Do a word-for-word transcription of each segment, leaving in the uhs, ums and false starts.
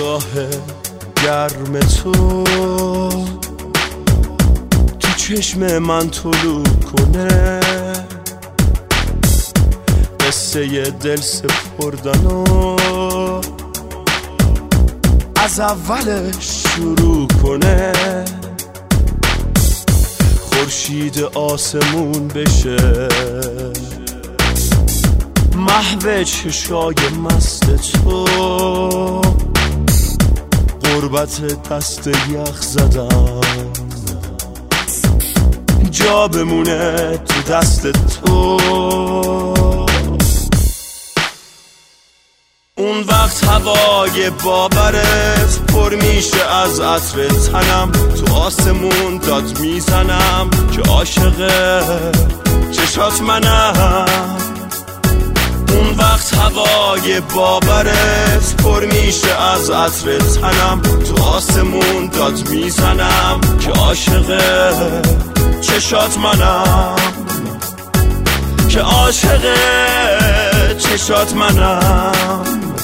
نگاه گرم تو تو چشم من طلوع کنه، قصه دل سپردن و از اولش شروع کنه. خورشید آسمون بشه محو چشای مست تو، غربت دست یخ زدم جا بمونه تو دست تو. اون وقت هوای باورت پر میشه از عطر تنم، تو آسمون داد میزنم که عاشق چشات منم. اون وقت هوای باورت پر میشه از عطر تنم، تو آسمون داد میزنم که عاشق چشات منم، که عاشق چشات منم.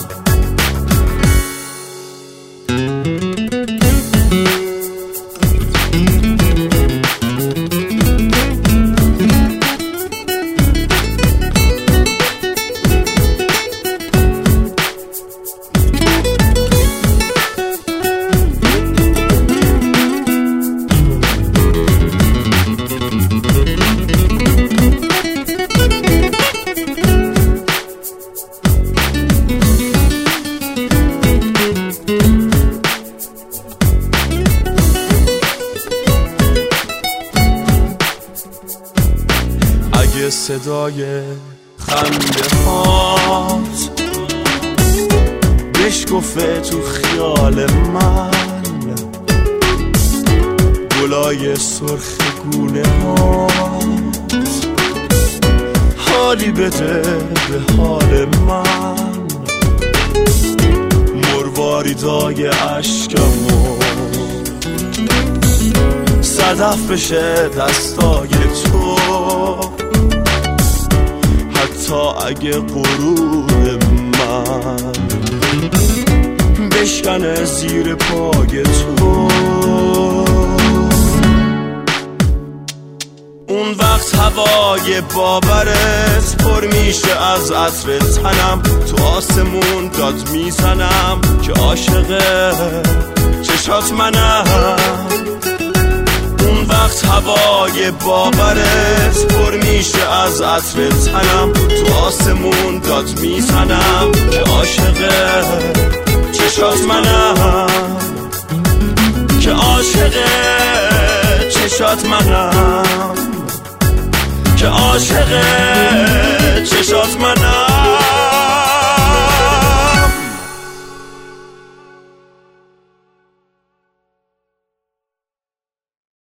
اگه صدای خنده هات بشکفه تو خیال من، گلای سرخ گونه هات حالی بده به حال من، مرواریدای عشقمو صدف بشه دستای تو. حتی اگه غرور من بشکنه زیر پای تو، اون وقت هوای باورت پر میشه از عطر تنم، تو آسمون داد میزنم که عاشق چشات منم. اون وقت هوای باورت پر میشه از عطر تنم، تو آسمون داد میزنم که عاشق چشات منم، که عاشق چشات منم، که عاشق چشات منم.